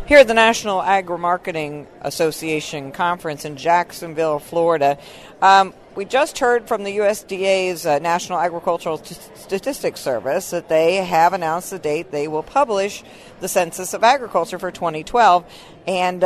Here at the National Agri-Marketing Association Conference in Jacksonville, Florida, we just heard from the USDA's National Agricultural Statistics Service that they have announced the date they will publish the Census of Agriculture for 2012. And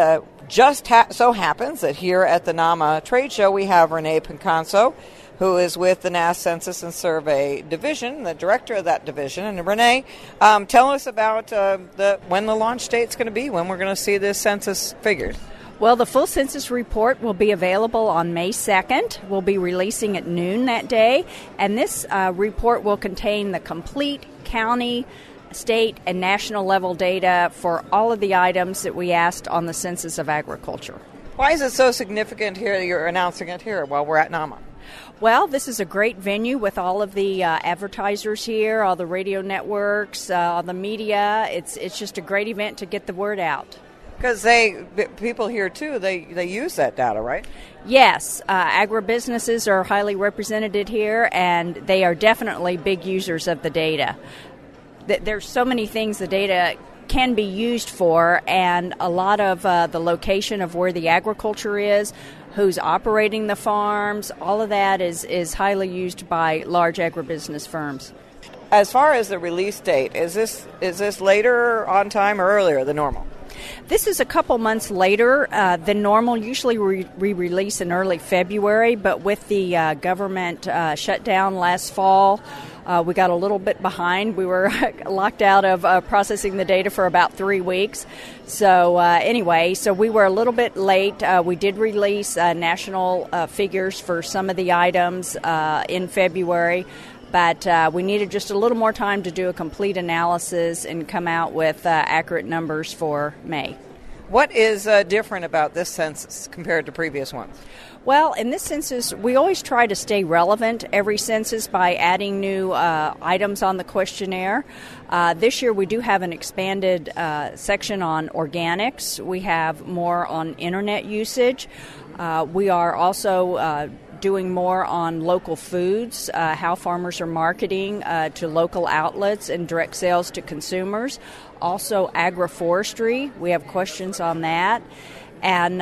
so happens that here at the NAMA trade show we have Renee Pincanso, who is with the NASS Census and Survey Division, the director of that division. And Renee, tell us about when the launch date's going to be, when we're going to see this census figures. Well, the full census report will be available on May 2nd. We'll be releasing at noon that day, and this report will contain the complete county, state, and national level data for all of the items that we asked on the Census of Agriculture. Why is it so significant here that you're announcing it here while we're at NAMA? Well, this is a great venue with all of the advertisers here, all the radio networks, all the media. It's just a great event to get the word out. Because people here, too, they use that data, right? Yes. Agribusinesses are highly represented here, and they are definitely big users of the data. There's so many things the data can be used for, and a lot of the location of where the agriculture is, who's operating the farms, all of that is highly used by large agribusiness firms. As far as the release date, is this later on time or earlier than normal? This is a couple months later than normal. Usually we release in early February, but with the government shutdown last fall, we got a little bit behind. We were locked out of processing the data for about 3 weeks. So anyway, we were a little bit late. We did release national figures for some of the items in February, but we needed just a little more time to do a complete analysis and come out with accurate numbers for May. What is different about this census compared to previous ones? Well, in this census, we always try to stay relevant every census by adding new items on the questionnaire. This year we do have an expanded section on organics. We have more on internet usage. We are also doing more on local foods, how farmers are marketing to local outlets and direct sales to consumers. Also agroforestry, we have questions on that. And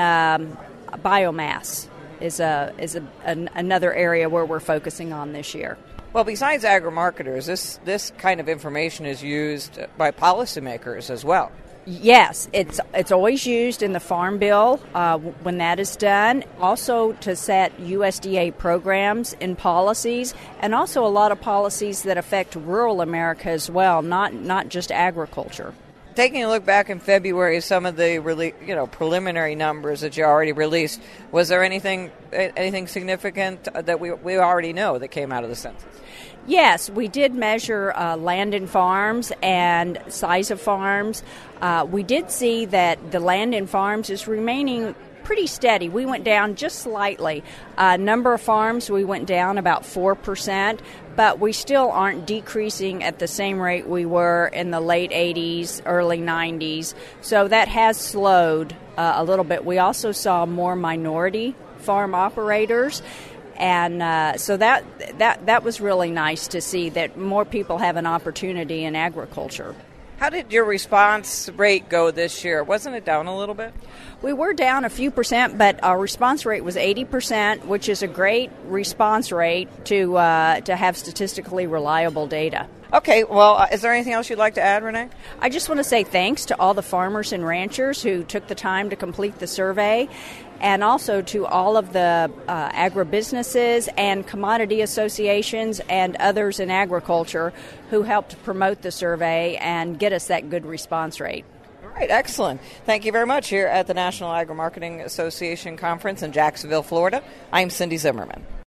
biomass is another area where we're focusing on this year. Well, besides agri-marketers, this kind of information is used by policymakers as well. Yes, it's always used in the Farm Bill when that is done. Also to set USDA programs and policies, and also a lot of policies that affect rural America as well, not just agriculture. Taking a look back in February, some of the preliminary numbers that you already released, was there anything significant that we already know that came out of the census? Yes, we did measure land and farms and size of farms. We did see that the land and farms is remaining pretty steady. We went down just slightly. Number of farms, we went down about 4%, but we still aren't decreasing at the same rate we were in the late 80s, early 90s. So that has slowed a little bit. We also saw more minority farm operators. And so that was really nice to see that more people have an opportunity in agriculture. How did your response rate go this year? Wasn't it down a little bit? We were down a few percent, but our response rate was 80%, which is a great response rate to have statistically reliable data. Okay, well, is there anything else you'd like to add, Renee? I just want to say thanks to all the farmers and ranchers who took the time to complete the survey, and also to all of the agribusinesses and commodity associations and others in agriculture who helped promote the survey and get us that good response rate. All right, excellent. Thank you very much here at the National Agri-Marketing Association Conference in Jacksonville, Florida. I'm Cindy Zimmerman.